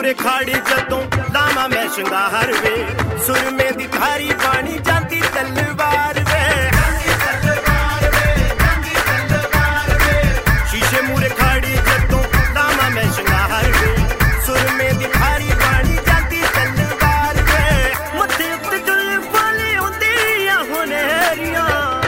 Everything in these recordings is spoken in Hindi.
मूरे खाड़ी जदों लामा मैं शंगार वे सुरमे दी धारी पानी जाती तलवार वे शीशे मूरे खाड़ी जदों लामा मैं शंगार वे सुरमे दी धारी पानी जाती तलवार वे मथे उत्ते जुल्फ वाले होंदियां होनेरियां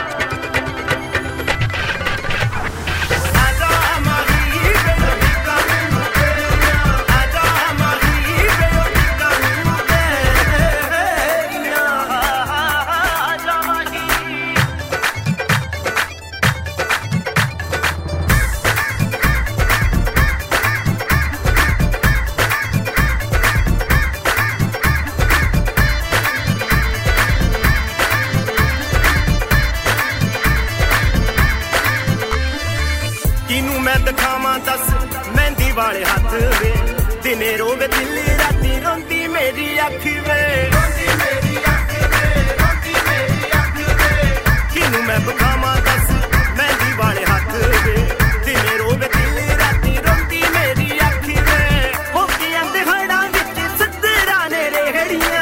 वाले हाथ वे दिने रोवे दिल राती रोंदी मेरी अख वे किनू मैं बखामा दस मेहंदी वाले हाथ वे दिने रोवे दिल राती रोंदी मेरी अख वे हो के आंदे हड़ा विच सदरा ने रेहड़ियां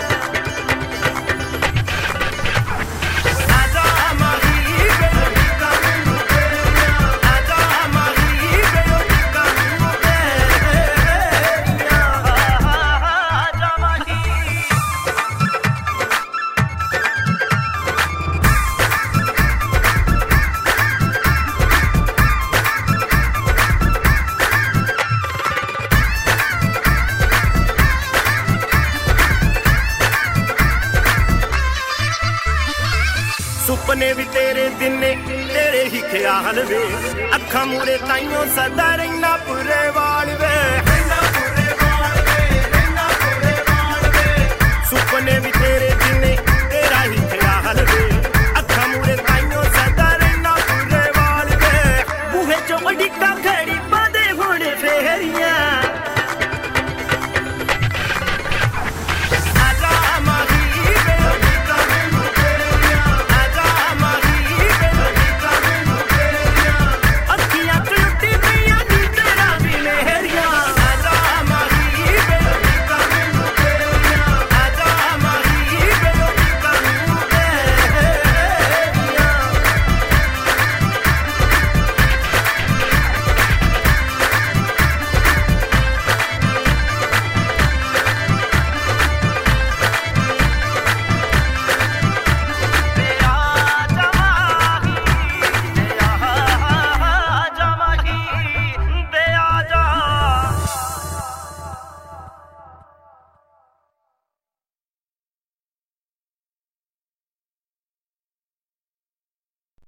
सुपने भी तेरे दिने तेरे ही ख्याल वे अखा मूरे ताइयों सदा रहना पूरे वाल वे